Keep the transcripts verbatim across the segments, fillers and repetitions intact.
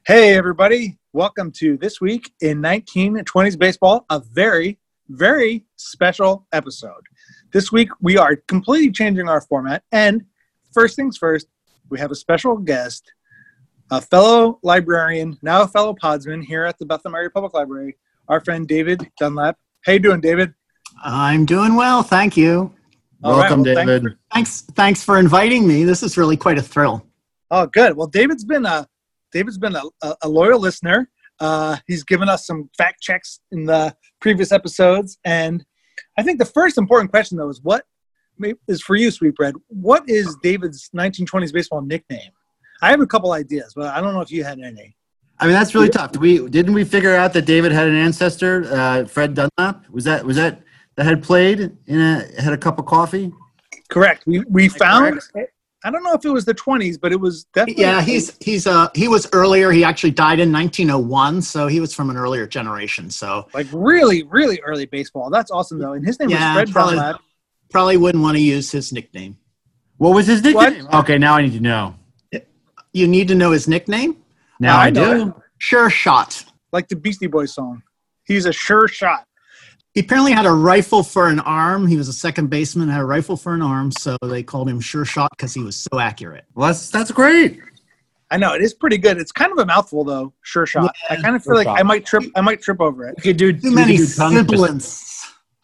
Hey, everybody. Welcome to This Week in nineteen twenties Baseball, a very, very special episode. This week, we are completely changing our format. And first things first, we have a special guest, a fellow librarian, now a fellow podsman here at the Bethlehem Area Public Library, our friend David Dunlap. How you doing, David? I'm doing well, thank you. All Welcome, right, well, David. Thanks, Thanks, thanks for inviting me. This is really quite a thrill. oh, good. Well, David's been a David's been a, a, a loyal listener. Uh, he's given us some fact checks in the previous episodes. And I think the first important question, though, is what is for you, Sweetbread. What is David's nineteen twenties baseball nickname? I have a couple ideas, but I don't know if you had any. I mean, that's really tough. Did we didn't we figure out that David had an ancestor, uh, Fred Dunlap? Was that was that that had played in a had a cup of coffee? Correct. We we found. Correct? I don't know if it was the twenties, but it was definitely. Yeah, he's he's uh he was earlier. He actually died in nineteen oh one, so he was from an earlier generation. So like really, really early baseball. That's awesome, though. And his name yeah, was Fred probably, Dunlap. probably wouldn't want to use his nickname. What was his nickname? What? Okay, now I need to know. You need to know his nickname? Now I I, know do. it. Sure Shot. Like the Beastie Boys song. He's a sure shot. He apparently had a rifle for an arm. He was a second baseman, had a rifle for an arm, so they called him Sure Shot because he was so accurate. Well, that's that's great. I know it is pretty good. It's kind of a mouthful, though. Sure shot. Yeah, I kind of feel sure like shot. I might trip. I might trip over it. We could do Too we many could do tongue sibilants.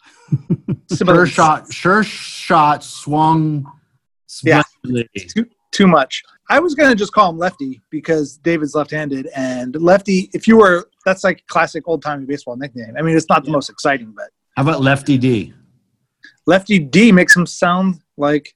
Sure Sibilants. shot, sure shot, swung Yeah. splendidly. Too, too much. I was gonna just call him Lefty because David's left-handed, and Lefty. If you were, that's like classic old-timey baseball nickname. I mean, it's not the most exciting, but How about Lefty D? Lefty D makes him sound like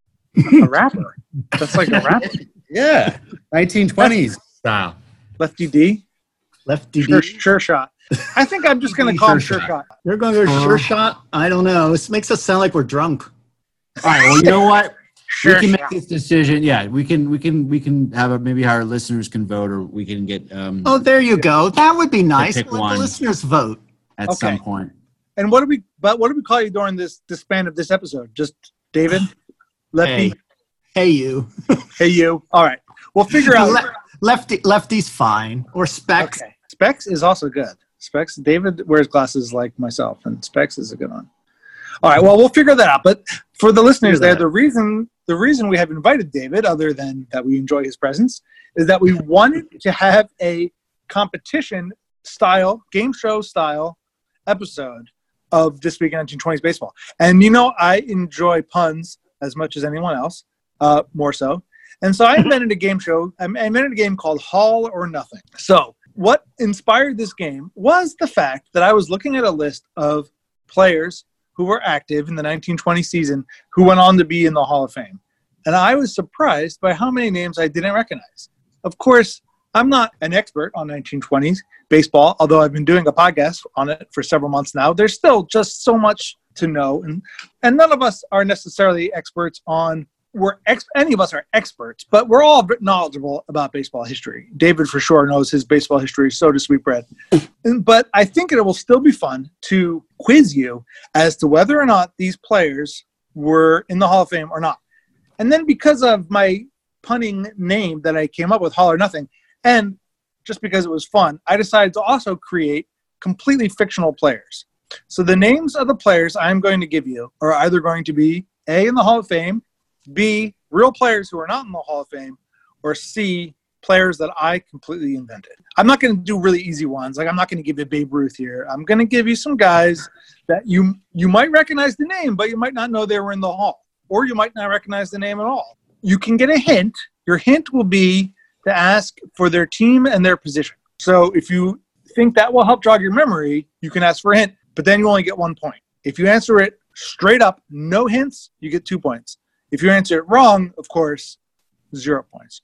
a rapper. That's like a rapper. Yeah, nineteen twenties style. Lefty D. Lefty Sure, D. sure shot. I think I'm just gonna call him Sure sure shot. You're going to go Sure Shot? I don't know. This makes us sound like we're drunk. All right. Well, you know what? Sure we can make shot. this decision. Yeah, we can. We can. We can have a, maybe our listeners can vote, or we can get um, Oh, there you go. That would be nice. pick Let one. the listeners vote. at Okay. some point. And what do we? But what do we call you during this this span of this episode? Just David, Lefty. Hey, hey you. Hey, you. All right. We'll figure out. Le- lefty, lefty's fine. Or Specs. Okay. Specs is also good. Specs. David wears glasses like myself, and Specs is a good one. All right. Well, we'll figure that out. But for the listeners Figure there, that the reason the reason we have invited David, other than that we enjoy his presence, is that we wanted to have a competition style, game show style episode of This Week in nineteen twenties Baseball. And you know, I enjoy puns as much as anyone else, uh, more so. And so I invented a game show. I invented a game called All or Nothing. So what inspired this game was the fact that I was looking at a list of players who were active in the nineteen twenty season who went on to be in the Hall of Fame. And I was surprised by how many names I didn't recognize. Of course, I'm not an expert on nineteen twenties baseball, although I've been doing a podcast on it for several months now. There's still just so much to know. And, and none of us are necessarily experts on We're ex- any of us are experts, but we're all knowledgeable about baseball history. David for sure knows his baseball history, so does Sweetbread. And- But I think it will still be fun to quiz you as to whether or not these players were in the Hall of Fame or not. And then because of my punning name that I came up with, All or Nothing, and just because it was fun, I decided to also create completely fictional players. So the names of the players I'm going to give you are either going to be A, in the Hall of Fame, B, real players who are not in the Hall of Fame, or C, players that I completely invented. I'm not going to do really easy ones. Like I'm not going to give you Babe Ruth here. I'm going to give you some guys that you you might recognize the name, but you might not know they were in the Hall, or you might not recognize the name at all. You can get a hint. Your hint will be to ask for their team and their position. So if you think that will help jog your memory, you can ask for a hint, but then you only get one point. If you answer it straight up, no hints, you get two points. If you answer it wrong, of course, zero points.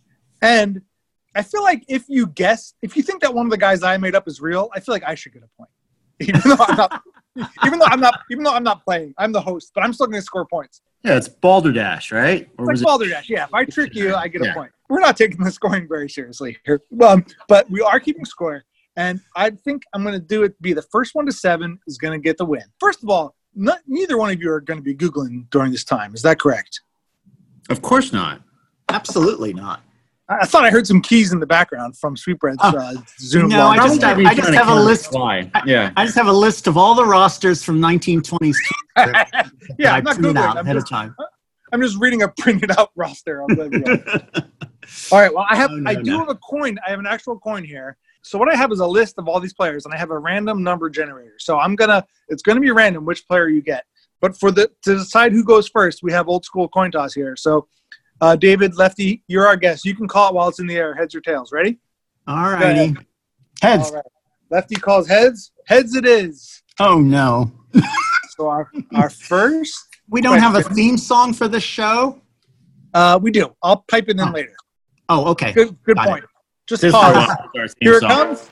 And I feel like if you guess, if you think that one of the guys I made up is real, I feel like I should get a point. Even though I'm not, even though I'm not, even though I'm not playing, I'm the host, but I'm still going to score points. Yeah, it's Balderdash, right? Or Like was it? Balderdash, yeah. If I trick you, I get a Yeah. point. We're not taking the scoring very seriously here, um, but we are keeping score. And I think I'm going to do it. Be the first one to seven is going to get the win. First of all, not, neither one of you are going to be Googling during this time. Is that correct? Of course not. Absolutely not. I thought I heard some keys in the background from Sweetbread's Oh. uh, Zoom. No, I log. just, Probably I just trying to have a count list. fly. I- Yeah. I just have a list of all the rosters from nineteen twenties. yeah, I I'm not printed Googling. out I'm ahead just, of time. I'm just reading a printed out roster. Of everyone. All right. Well, I have Oh, no, I do no. have a coin. I have an actual coin here. So what I have is a list of all these players, and I have a random number generator. So I'm gonna it's gonna be random which player you get. But for the to decide who goes first, we have old school coin toss here. So uh, David, Lefty, you're our guest. You can call it while it's in the air, heads or tails. Ready? All Go righty. Heads. All right. Lefty calls heads. Heads it is. Oh, no. So our our first We don't have a question. theme song for this show? Uh, we do. I'll pipe it in Oh. later. Oh, okay. Good good Got point. Just This is pause. our theme Here it song. comes.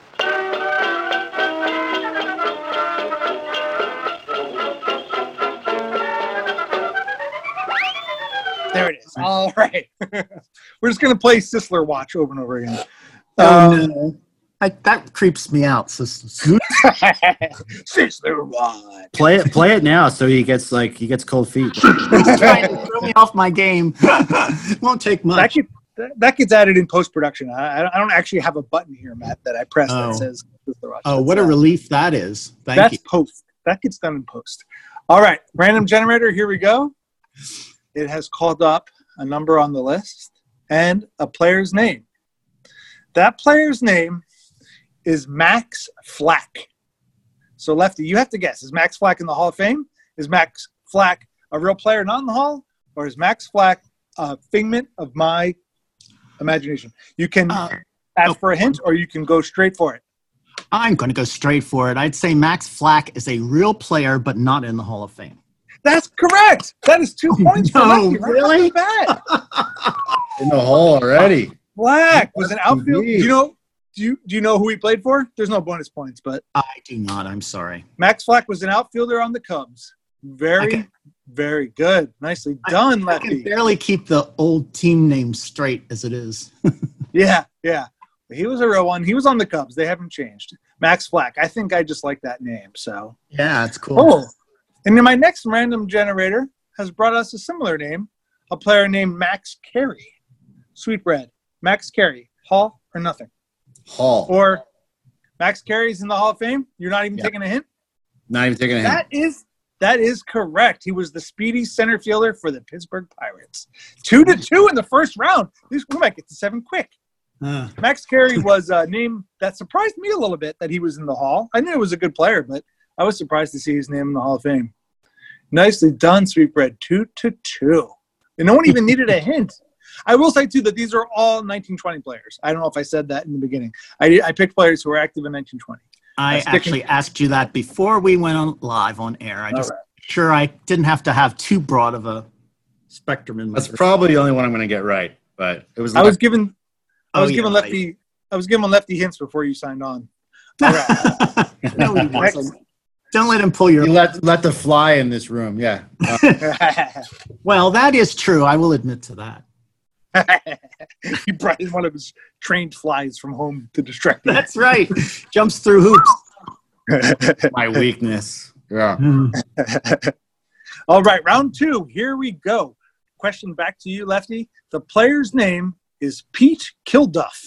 There it is. All right. We're just going to play Sisler Watch over and over again. Oh, Um, no. I, that creeps me out. So, Sisler Watch. Play it, play it now, so he gets like he gets cold feet. he's trying to throw me off my game. Won't take That, much. get, that, that gets added in post-production. I, I don't actually have a button here, Matt, that I press Oh. that says Sisler Watch. Oh, what a That's, uh, relief that is. Thank That's you. post. That gets done in post. All right. Random generator. Here we go. It has called up a number on the list and a player's name. That player's name is Max Flack. So, Lefty, you have to guess. Is Max Flack in the Hall of Fame? Is Max Flack a real player not in the Hall? Or is Max Flack a figment of my imagination? You can Uh, ask for a hint or you can go straight for it. I'm going to go straight for it. I'd say Max Flack is a real player, but not in the Hall of Fame. That's correct. That is two points for No, Lefty. Right really? off the bat. In the hole already. Black was an outfield. Do Indeed. you know? Do you do you know who he played for? There's no bonus points, but I do not. I'm sorry. Max Flack was an outfielder on the Cubs. Very, Okay. very good. Nicely done, I can Lefty. barely keep the old team name straight as it is. Yeah, yeah. He was a real one. He was on the Cubs. They haven't changed. Max Flack. I think I just like that name. So, Yeah, it's cool. oh. And then my next random generator has brought us a similar name, a player named Max Carey. Sweetbread. Max Carey. Hall or nothing? Hall. Or Max Carey's in the Hall of Fame? You're not even Yeah. taking a hint? Not even taking a hint. That is that is correct. He was the speedy center fielder for the Pittsburgh Pirates. Two to two in the first round. These we might get to seven quick. Uh, Max Carey was a name that surprised me a little bit that he was in the Hall. I knew he was a good player, but I was surprised to see his name in the Hall of Fame. Nicely done, Sweetbread. Two to two. And no one even needed a hint. I will say, too, that these are all nineteen twenty players. I don't know if I said that in the beginning. I, I picked players who were active in nineteen twenty. I sticking- actually asked you that before we went on live on air. I just All right. sure I didn't have to have too broad of a spectrum in my. That's probably the only one I'm going to get right, but it was. I was given I Oh, was yeah, giving right. Lefty I was giving Lefty hints before you signed on. All right. No, he wasn't. Don't let him pull your. You let let the fly in this room. Yeah. Uh, Well, that is true. I will admit to that. He brought in one of his trained flies from home to distract me. That's right. Jumps through hoops. my weakness. Yeah. All right, round two. Here we go. Question back to you, Lefty. The player's name is Pete Kilduff.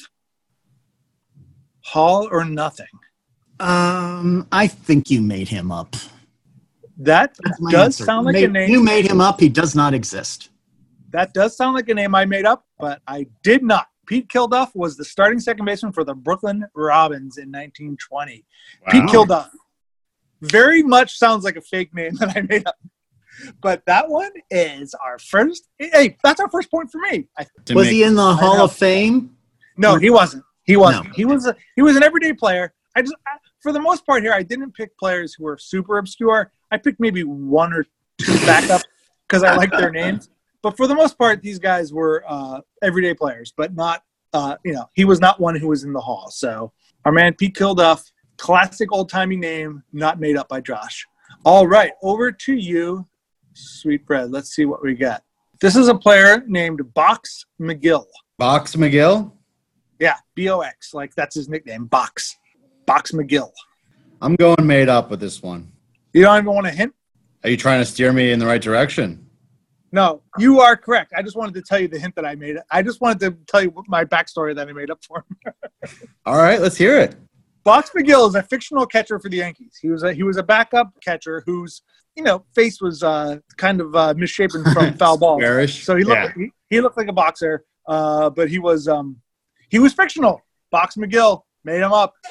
Hall or nothing? Um, I think you made him up. That That's my does answer. sound You like made- a name. You made him up. He does not exist. That does sound like a name I made up, but I did not. Pete Kilduff was the starting second baseman for the Brooklyn Robins in nineteen twenty. Pete Wow. Kilduff. Very much sounds like a fake name that I made up. But that one is our first. Hey, that's our first point for me. I, To Was make- he in the Hall know. of Fame? no, he wasn't. He wasn't. No. He was. A, he was an everyday player. I just, I, for the most part here, I didn't pick players who were super obscure. I picked maybe one or two backups because I liked their names. But for the most part, these guys were uh, everyday players, but not. Uh, you know, he was not one who was in the Hall. So our man Pete Kilduff, classic old timey name, not made up by Josh. All right, over to you, Sweetbread. Let's see what we got. This is a player named Box McGill. Box McGill. Yeah, B O X. Like that's his nickname, Box. Box McGill. I'm going made up with this one. You don't even want to hint? Are you trying to steer me in the right direction? No, you are correct. I just wanted to tell you the hint that I made. I just wanted to tell you my backstory that I made up for him. All right, let's hear it. Box McGill is a fictional catcher for the Yankees. He was a he was a backup catcher whose you know face was uh, kind of uh, misshapen from foul balls. Bearish. So he looked Yeah. he, he looked like a boxer, uh, but he was um, he was fictional. Box McGill made him up.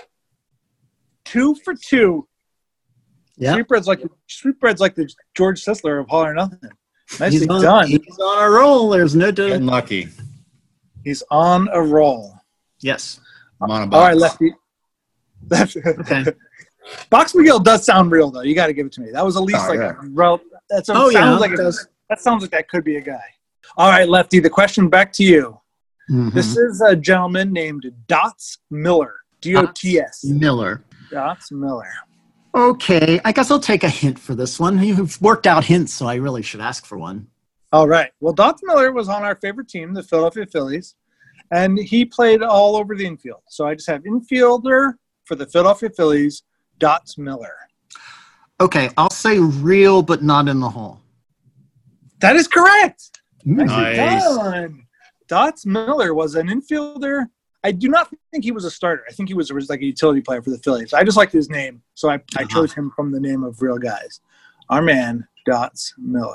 Two for two. Yeah. Sweetbread's like Sweetbread's like the George Sisler of All or Nothing. Nicely He's on, done. he's on a roll. There's no doubt. Getting lucky. He's on a roll. Yes. I'm on a All box. right, Lefty. Lefty. Okay. Box McGill does sound real, though. You got to give it to me. That was at least Oh, like yeah. a rel- that's a, Oh, sounds yeah, like it a, does. that sounds like that could be a guy. All right, Lefty. The question back to you. Mhm. This is a gentleman named Dots Miller. D O T S. Miller. Dots Miller. Okay, I guess I'll take a hint for this one. You've worked out hints, so I really should ask for one. All right. Well, Dots Miller was on our favorite team, the Philadelphia Phillies, and he played all over the infield. So I just have infielder for the Philadelphia Phillies, Dots Miller. Okay, I'll say real, but not in the hall. That is correct. Nice. Done. Dots Miller was an infielder. I do not think he was a starter. I think he was a, like a utility player for the Phillies. I just liked his name, so I, I chose him from the name of real guys. Our man, Dots Miller.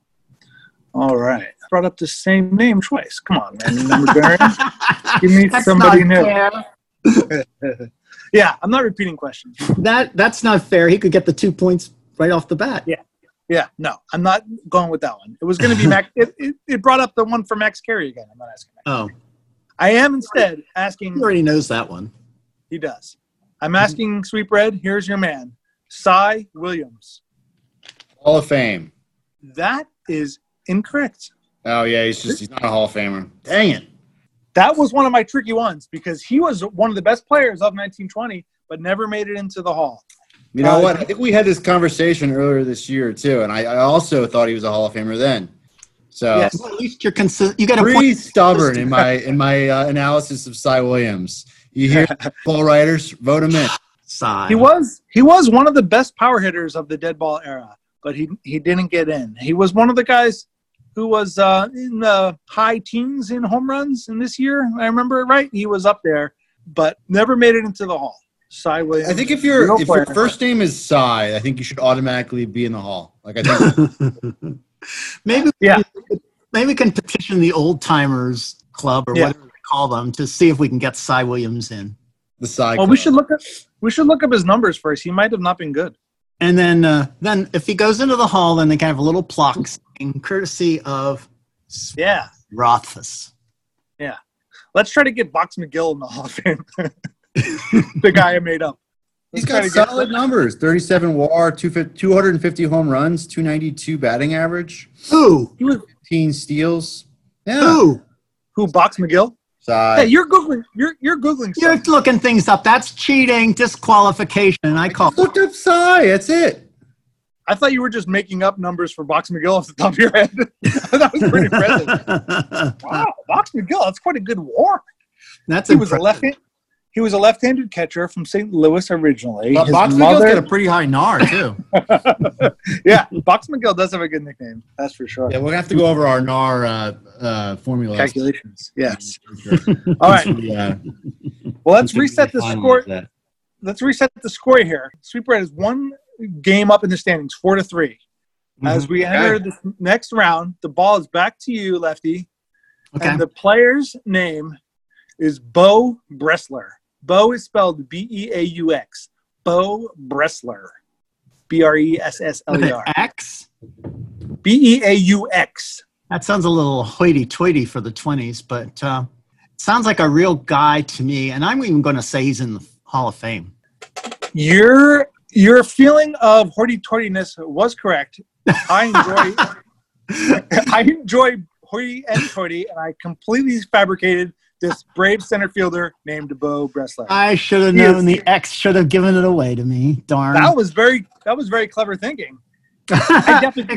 All right. Brought up the same name twice. Come on, man. Number Baron. Give me That's somebody not new. fair. Yeah, I'm not repeating questions. That that's not fair. He could get the two points right off the bat. Yeah. Yeah, no, I'm not going with that one. It was going to be Max. It, it, it brought up the one for Max Carey again. I'm not asking Max. Oh, I am instead asking. he already knows that one. He does. I'm asking Sweetbread. Here's your man, Cy Williams. Hall of Fame. That is incorrect. Oh, yeah, he's just he's not a Hall of Famer. Dang it. That was one of my tricky ones because he was one of the best players of nineteen twenty, but never made it into the Hall. You know Uh, what? I think we had this conversation earlier this year, too, and I, I also thought he was a Hall of Famer then. So Yes. Well, at least you're consistent. You got a pretty point. stubborn in my in my uh, analysis of Cy Williams. You hear ball writers, vote him in. Side. He was he was one of the best power hitters of the dead ball era, but he he didn't get in. He was one of the guys who was uh, in the high teens in home runs in this year. I remember it right. He was up there, but never made it into the Hall. Cy Williams. I think if your real if your player. first name is Cy, I think you should automatically be in the Hall. Like I think maybe Yeah. maybe we can petition the old timers club or Yeah. whatever we call them to see if we can get Cy Williams in. the Cy. Well, Club. we should look up we should look up his numbers first. He might have not been good. And then uh, then if he goes into the hall, then they can have a little plaque saying, courtesy of Yeah. Rothfuss. Let's try to get Box McGill in the Hall of Fame. The guy I made up. He's Let's try got to get- solid numbers: thirty-seven W A R, two hundred fifty home runs, two ninety-two batting average, Who? He was fifteen steals. Yeah, Who? who? Box McGill? Cy. Hey, you're googling. You're you're googling. You're Something. looking things up. That's cheating, disqualification. I call Just looked up Cy. That's it. I thought you were just making up numbers for Box McGill off the top of your head. That was pretty impressive. Wow, Box McGill. That's quite a good war. That's He was a impressive. left. He was a left-handed catcher from Saint Louis originally. But His Box McGill's mother, got a pretty high N A R too. yeah, Box McGill does have a good nickname. That's for sure. Yeah, we're gonna have to go over our N A R uh, uh, formula. Calculations. Yes. All right. Yeah. Well, let's reset the score. Let's reset the score here. Sweetbread is one game up in the standings, four to three. As we enter Okay. this next round, the ball is back to you, Lefty. Okay. And the player's name is Bo Bressler. Bo is spelled B E A U X. Bo Bressler. B R E S S L With E an R. X? B E A U X. That sounds a little hoity-toity for the twenties, but uh, it sounds like a real guy to me. And I'm even going to say he's in the Hall of Fame. Your your feeling of hoity-toityness was correct. I enjoy I enjoy hoity and toity, and I completely fabricated this brave center fielder named Bo Bressler. I should have He known is- the X should have given it away to me. Darn. That was very that was very clever thinking. I definitely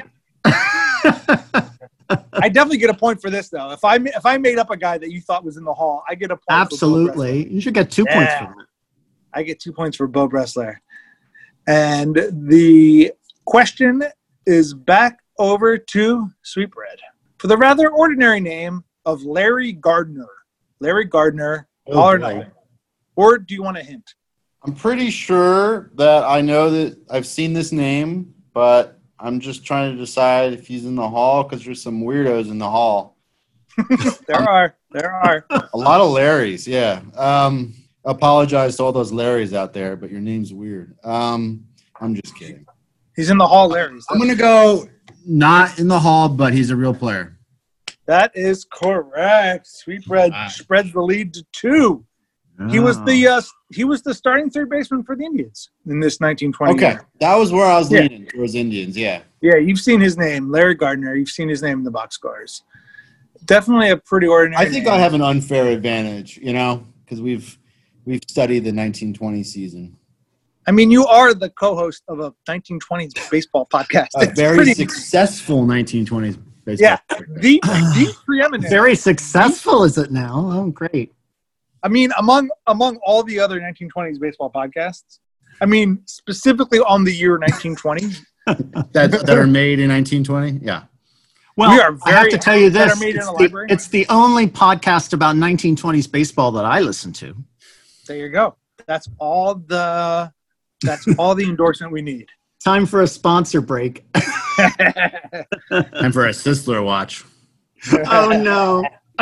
I definitely get a point for this though. If I ma- if I made up a guy that you thought was in the Hall, I get a point. For Bo Bressler. Absolutely. You should get two points Yeah. for that. I get two points for Bo Bressler. And the question is back over to Sweetbread for the rather ordinary name of Larry Gardner. Larry Gardner, Oh, all or boy. nothing. Or do you want a hint? I'm pretty sure that I know that I've seen this name, but I'm just trying to decide if he's in the hall because there's some weirdos in the hall. There are. There are. A lot of Larrys, yeah. Um, apologize to all those Larrys out there, but your name's weird. Um, I'm just kidding. He's in the hall, Larry. I'm going to go not in the hall, but he's a real player. That is correct. Sweetbread Wow. spreads the lead to two. He was the uh, he was the starting third baseman for the Indians in this nineteen twenty Okay, year. that was where I was Yeah. leaning towards Indians, yeah. Yeah, you've seen his name, Larry Gardner. You've seen his name in the box scores. Definitely a pretty ordinary I think name. I have an unfair advantage, you know, because we've we've studied the nineteen twenty season. I mean, you are the co-host of a nineteen twenties baseball podcast. A It's very pretty- successful nineteen twenties baseball. Yeah, the, the preeminent. Very successful, is it now? Oh, great. I mean, among among all the other nineteen twenties baseball podcasts, I mean, specifically on the year nineteen twenty, that, that are made in nineteen twenty? Yeah. Well, We are I have very to tell you that are this. made in It's a the, library. it's the only podcast about nineteen twenties baseball that I listen to. there you go. That's all the that's all the endorsement we need. Time for a sponsor break. And for a Sisler watch. Oh, no.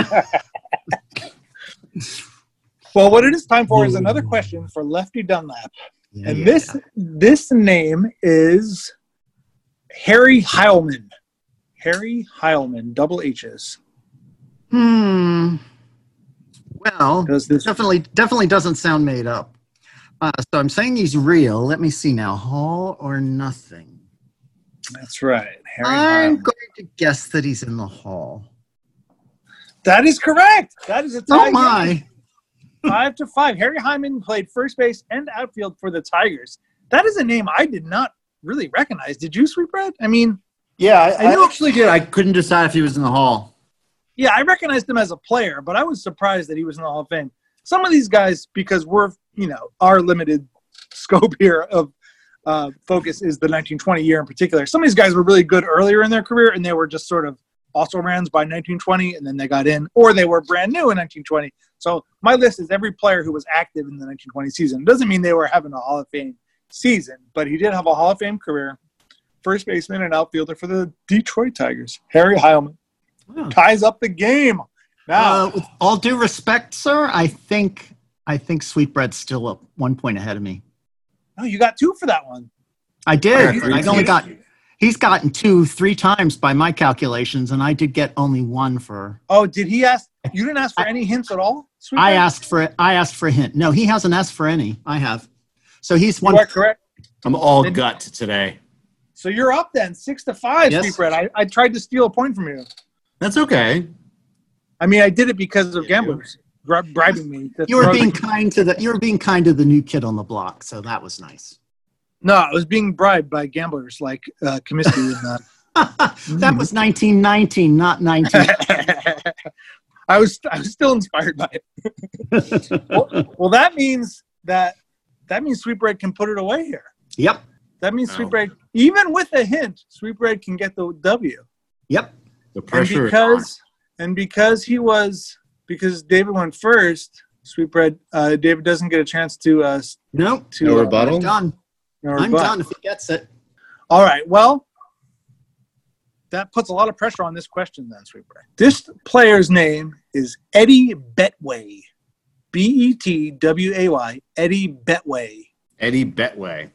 Well, what it is time for is another question for Lefty Dunlap. Yeah, And yeah, this yeah. this name is Harry Heilman. Harry Heilman, double H's. Hmm. Well, Does this definitely, definitely doesn't sound made up. Uh, so I'm saying he's real. Let me see now. Hall or nothing? That's right. Harry I'm Heilman. going to guess that he's in the hall. That is correct. That is a tie. Oh, my. Five to five. Harry Hyman played first base and outfield for the Tigers. That is a name I did not really recognize. Did you, Sweetbread? I mean, Yeah, I, I I know- actually did. I couldn't decide if he was in the hall. yeah, I recognized him as a player, but I was surprised that he was in the Hall of Fame. Some of these guys, because we're, you know, our limited scope here of uh, focus is the nineteen twenty year in particular. Some of these guys were really good earlier in their career, and they were just sort of also rans by nineteen twenty, and then they got in, or they were brand new in nineteen twenty. So my list is every player who was active in the nineteen twenty season. It doesn't mean they were having a Hall of Fame season, but he did have a Hall of Fame career. First baseman and outfielder for the Detroit Tigers. Harry Heilman Wow. ties up the game. Now, Uh, with all due respect, sir, I think I think Sweetbread's still up one point ahead of me. no, you got two for that one. I did. Yeah, I only got. He's gotten two, three times by my calculations, and I did get only one for. Oh, did he ask? You didn't ask for any hints at all? Sweetbread? I asked for it. I asked for a hint. No, he hasn't asked for any. I have. So he's You one. are correct. I'm all Did- gut today. So you're up then, six to five, Yes. Sweetbread. I, I tried to steal a point from you. That's okay. I mean, I did it because of gamblers bri- bribing me. to You were throw being the- kind to the. You were being kind to the new kid on the block, so that was nice. No, I was being bribed by gamblers like uh, Comiskey and uh, That was nineteen nineteen, not nineteen. I was I was still inspired by it. well, well, that means that that means Sweetbread can put it away here. Yep. That means Wow. Sweetbread, even with a hint, Sweetbread can get the W. Yep. The And pressure. because and because he was because David went first, Sweetbread, uh, David doesn't get a chance to uh, Nope. to No uh, rebuttal? I'm done. no I'm rebut. done if he gets it. All right. Well, that puts a lot of pressure on this question, then, Sweetbread. This player's name is Eddie Betway, B E T W A Y, Eddie Betway. Eddie Betway.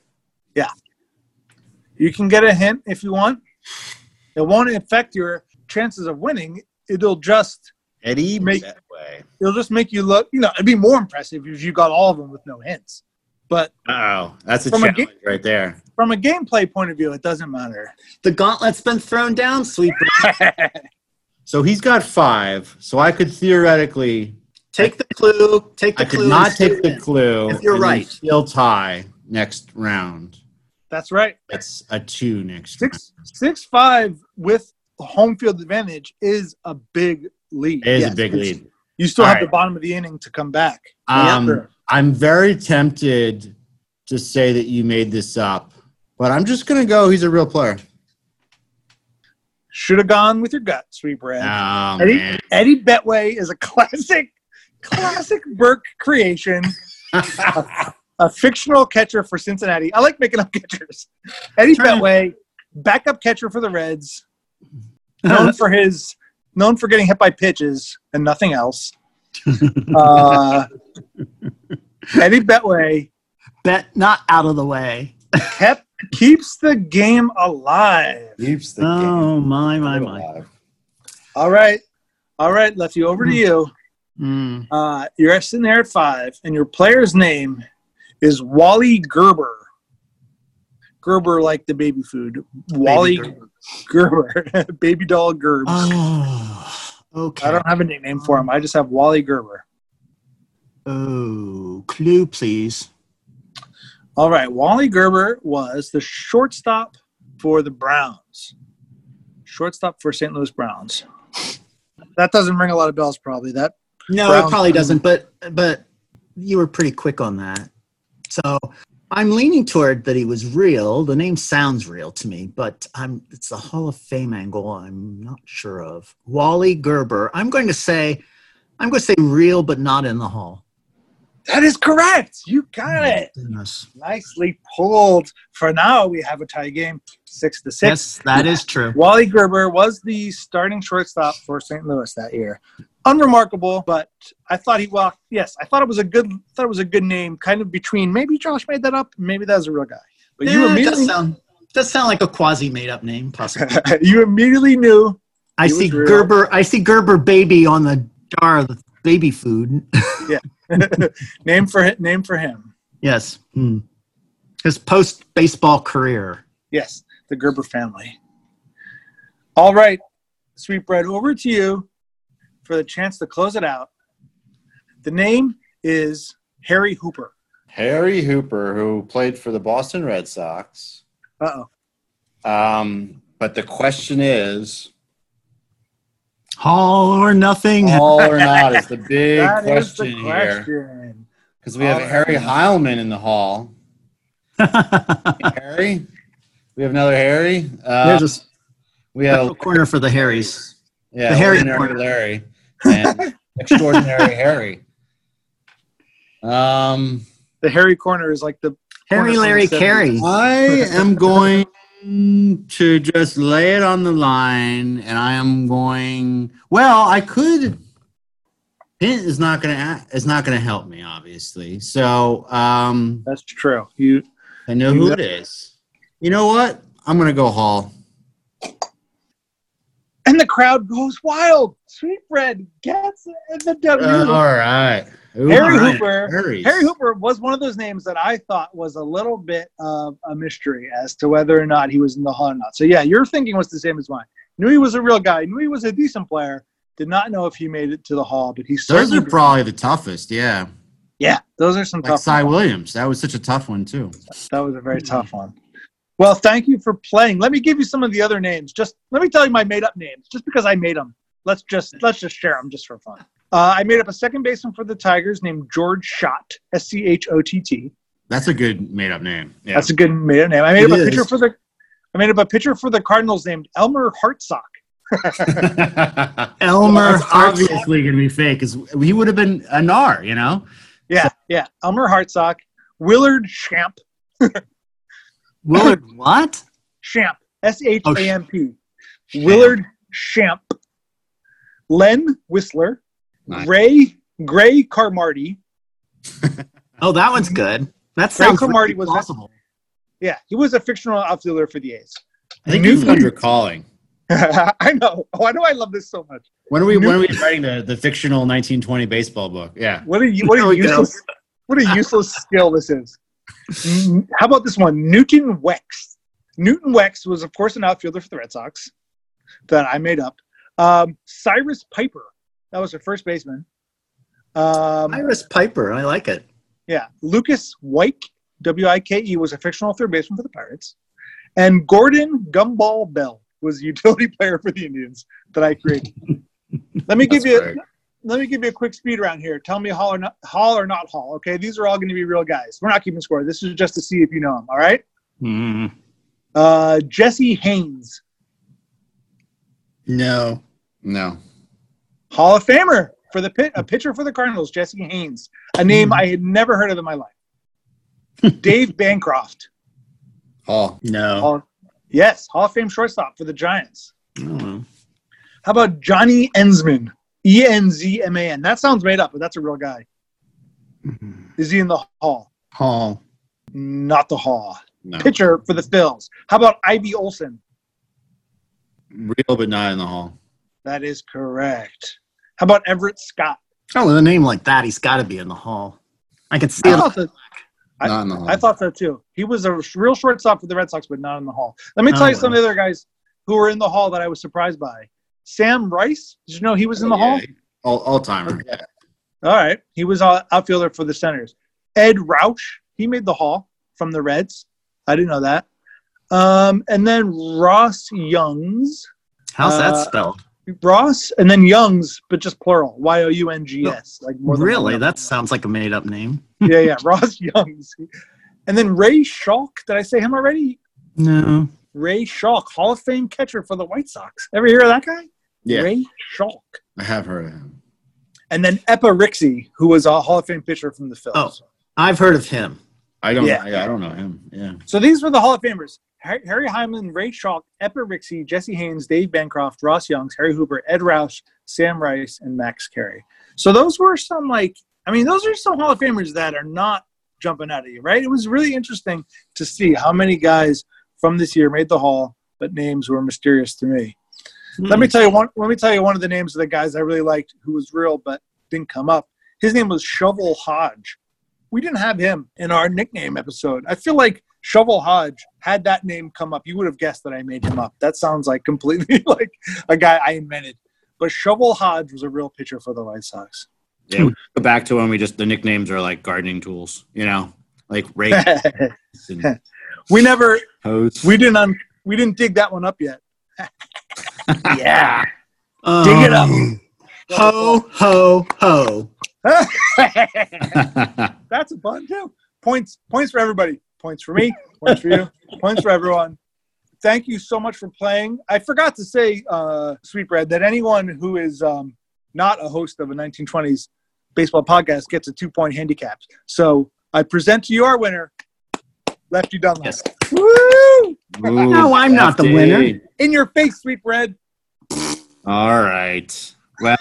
You can get a hint if you want. It won't affect your chances of winning. It'll just Eddie Make- Betway. it'll just make you look. You know, it'd be more impressive if you got all of them with no hints. But Uh-oh. That's a From a challenge right there. from a gameplay point of view, it doesn't matter. The gauntlet's been thrown down, Sweetbread. So he's got five. So I could theoretically, Take the clue. Take the I clue. could not and take stay the in. clue. If you're and then right. still tie next round. That's right. That's a two next round. Six six five with home field advantage is a big lead. It is Yes, a big it's- lead. You still All have right. the bottom of the inning to come back. Um, Yeah. I'm very tempted to say that you made this up, but I'm just going to go he's a real player. Should have gone with your gut, Sweetbread. Oh, Eddie, man. Eddie Betway is a classic, classic Burke creation. a, a fictional catcher for Cincinnati. I like making up catchers. Eddie Trying- Betway, backup catcher for the Reds, known for his known for getting hit by pitches and nothing else. Uh, Eddie Betway Bet not out of the way. kept keeps the game alive. Keeps the Oh, game my, my, my. alive. All right, all right, Lefty, over to you. Mm. Uh, you're sitting there at five, and your player's name is Wally Gerber. Gerber, like the baby food. Wally Gerber. Gerber. Baby doll Gerbs. Oh, okay. I don't have a nickname for him. I just have Wally Gerber. Oh, clue, please. All right. Wally Gerber was the shortstop for the Browns. Shortstop for Saint Louis Browns. That doesn't ring a lot of bells, probably. That No, Browns- it probably doesn't, but but you were pretty quick on that. So I'm leaning toward that he was real. The name sounds real to me, but I'm it's the Hall of Fame angle I'm not sure of. Wally Gerber. I'm going to say I'm going to say real, but not in the Hall. that is correct. You got it. Goodness. Nicely pulled. For now, we have a tie game, six to six. Yes, that is true. Wally Gerber was the starting shortstop for Saint Louis that year. Unremarkable, but I thought he well, yes, I thought it was a good thought it was a good name, kind of between maybe Josh made that up, maybe that was a real guy. But you Yeah, it does immediately sound does sound like a quasi made up name, possibly. you immediately knew I He see was real. Gerber. I see Gerber baby on the jar of the baby food. name for hi- name for him. Yes, Hmm. His post baseball career. Yes, the Gerber family. All right, Sweetbread, over to you for the chance to close it out. The name is Harry Hooper. Harry Hooper, who played for the Boston Red Sox. Uh oh. Um, but the question is, All or nothing. all or not is the big That is question, the here. question. Because we have All right. Harry Heilman in the hall. Harry? We have another Harry? Uh, There's a s- we have special corner for the Harrys. yeah, the Harry Ordinary corner. Larry and Extraordinary Harry. Um, The Harry corner is like the Harry, corner from Larry, the Carey. seventies. I am going to just lay it on the line, and I am going. Well, I could. Hint is not going to is not going to help me, obviously. So um, That's true. You I know who it is. You know what? I'm going to go Hall. and the crowd goes wild. Sweetbread gets the W. Uh, all right. Ooh, Harry all right. Hooper. Harry's. Harry Hooper was one of those names that I thought was a little bit of a mystery as to whether or not he was in the Hall or not. So yeah, your thinking was the same as mine. Knew he was a real guy. Knew he was a decent player. Did not know if he made it to the Hall, but he Those certainly are probably the toughest. Yeah. yeah. Those are some Like tough. Cy ones. Williams. That was such a tough one, too. That was a very tough one. Well, thank you for playing. Let me give you some of the other names. Just let me tell you my made-up names, just because I made them. Let's just let's just share them just for fun. Uh, I made up a second baseman for the Tigers named George Schott, S C H O T T. That's a good made up name. Yeah. That's a good made-up name. I made It up a is. pitcher for the I made up a pitcher for the Cardinals named Elmer Hartsock. Elmer That's obviously going to be fake because he would have been a Nar, you know? Yeah, yeah. Elmer Hartsock, Willard Champ, Willard. What? Champ, S H A M P, Willard Champ, Len Whistler, Nice. Ray Gray Carmarty. Oh, that one's good. That Frank sounds Cromartie really was- possible. Yeah, he was a fictional outfielder for the A's. I think you found your calling. I know. Oh, I know. I love this so much. When are we New- when are we writing the, the fictional nineteen twenty baseball book? Yeah. What a what There a we go. useless what a useless skill this is. N- How about this one? Newton Wex. Newton Wex was, of course, an outfielder for the Red Sox that I made up. Um, Cyrus Piper. That was their first baseman. Um, Iris Piper. I like it. yeah. Lucas Wyke, W I K E, was a fictional third baseman for the Pirates. And Gordon Gumball Bell was a utility player for the Indians that I created. Let me give That's you great. let me give you a quick speed round here. Tell me Hall or not Hall or not Hall. Okay, these are all going to be real guys. We're not keeping score. This is just to see if you know them. All right. Mm. Uh, Jesse Haynes. No. No. Hall of Famer for the pit, a pitcher for the Cardinals, Jesse Haynes, a name I had never heard of in my life. Dave Bancroft. Hall. No. Hall, yes, Hall of Fame shortstop for the Giants. Oh. How about Johnny Enzman? E N Z M A N. That sounds made up, but that's a real guy. Is he in the Hall? Hall. Not the Hall. No. Pitcher for the Phils. How about Ivy Olson? Real, but not in the Hall. That is correct. How about Everett Scott? Oh, with a name like that, he's got to be in the Hall. I can see I it. thought, that, Not in the Hall. I, I thought so too. He was a real shortstop for the Red Sox, but not in the Hall. Let me tell Oh, you some well. of the other guys who were in the Hall that I was surprised by. Sam Rice. Did you know he was in the Yeah, Hall? All, all timer. Yeah. All right. He was an outfielder for the Senators. Ed Rauch. He made the Hall from the Reds. I didn't know that. Um, and then Ross Youngs. How's that Uh, spelled? Ross and then Youngs, but just plural. Y O U N G S. Like more than Really? one. That sounds like a made-up name. Yeah, yeah. Ross Youngs. And then Ray Schalk. Did I say him already? No. Ray Schalk, Hall of Fame catcher for the White Sox. Ever hear of that guy? Yeah. Ray Schalk. I have heard of him. And then Epa Rixey, who was a Hall of Fame pitcher from the Phils. Oh. I've heard of him. I don't. Yeah. I, I don't know him. Yeah. So these were the Hall of Famers. Harry, Harry Hyman, Ray Schalk, Epa Rixey, Jesse Haynes, Dave Bancroft, Ross Youngs, Harry Hooper, Ed Rauch, Sam Rice, and Max Carey. So those were some, like, I mean, those are some Hall of Famers that are not jumping out at you, right? It was really interesting to see how many guys from this year made the Hall, but names were mysterious to me. Hmm. Let me tell you one. Let me tell you one of the names of the guys I really liked, who was real but didn't come up. His name was Shovel Hodge. We didn't have him in our nickname episode. I feel like Shovel Hodge, had that name come up, you would have guessed that I made him up. That sounds like completely like a guy I invented. But Shovel Hodge was a real pitcher for the White Sox. Yeah. We go back to when we just the nicknames are like gardening tools. You know, like rake. and we never, hose. we didn't, un, we didn't dig that one up yet. Yeah, Um, dig it up. Ho, ho, ho. That's a fun too. Points, points for everybody. Points for me. Points for you. Points for everyone. Thank you so much for playing. I forgot to say, uh, Sweetbread, that anyone who is um, not a host of a nineteen twenties baseball podcast gets a two-point handicap. So I present to you our winner, Lefty Dunlop. Yes. Woo! Ooh, No, I'm not the Lefty. winner. In your face, Sweetbread. All right. Well,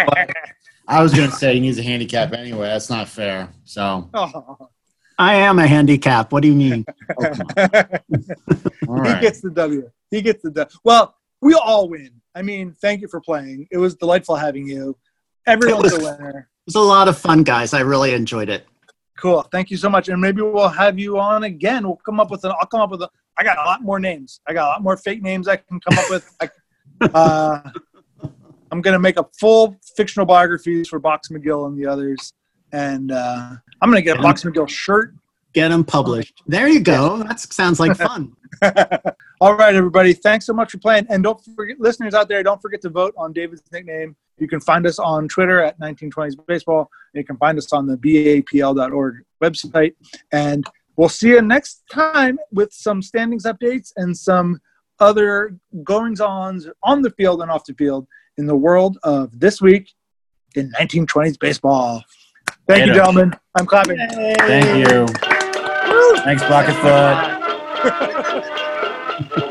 I was going to say he needs a handicap anyway. That's not fair. So, Oh. I am a handicap. What do you mean? oh, come on. All He right. gets the W. He gets the W. Well, we all win. I mean, thank you for playing. It was delightful having you. Everyone's It a was- winner. It was a lot of fun, guys. I really enjoyed it. Cool. Thank you so much. And maybe we'll have you on again. We'll come up with an, I'll come up with a, I got a lot more names. I got a lot more fake names I can come up with. I, uh, I'm going to make a full fictional biographies for Box McGill and the others. And uh, I'm going to get a Box McGill shirt. Get them published. There you go. That sounds like fun. All right, everybody. Thanks so much for playing. And don't forget, listeners out there, don't forget to vote on David's nickname. You can find us on Twitter at nineteen twenties baseball. You can find us on the B A P L dot org website. And we'll see you next time with some standings updates and some other goings-ons on the field and off the field in the world of this week in nineteen twenties baseball. Thank you, Later. gentlemen. I'm clapping. Thank you. Thanks, Bucketfoot. Foot.